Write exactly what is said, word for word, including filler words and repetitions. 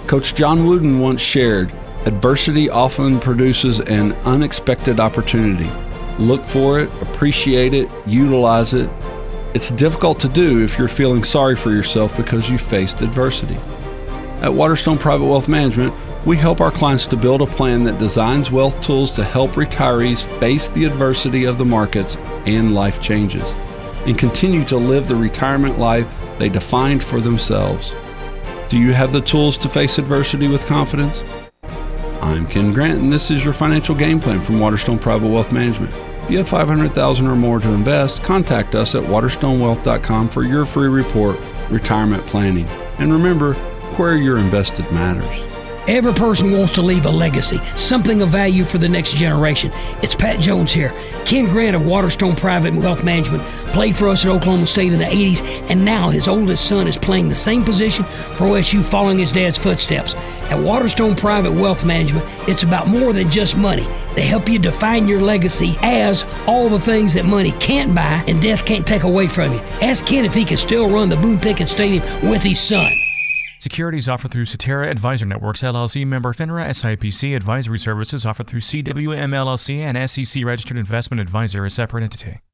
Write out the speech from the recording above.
Coach John Wooden once shared, adversity often produces an unexpected opportunity. Look for it, appreciate it, utilize it. It's difficult to do if you're feeling sorry for yourself because you faced adversity. At Waterstone Private Wealth Management, we help our clients to build a plan that designs wealth tools to help retirees face the adversity of the markets and life changes, and continue to live the retirement life they defined for themselves. Do you have the tools to face adversity with confidence? I'm Ken Grant, and this is your financial game plan from Waterstone Private Wealth Management. If you have five hundred thousand dollars or more to invest, contact us at waterstone wealth dot com for your free report, Retirement Planning. And remember, where you're invested matters. Every person wants to leave a legacy, something of value for the next generation. It's Pat Jones here. Ken Grant of Waterstone Private Wealth Management played for us at Oklahoma State in the eighties, and now his oldest son is playing the same position for O S U, following his dad's footsteps. At Waterstone Private Wealth Management, it's about more than just money. They help you define your legacy as all the things that money can't buy and death can't take away from you. Ask Ken if he can still run the Boone Pickens Stadium with his son. Securities offered through Cetera Advisor Networks, L L C, member FINRA, S I P C. Advisory services offered through C W M L L C and S E C registered investment advisor, a separate entity.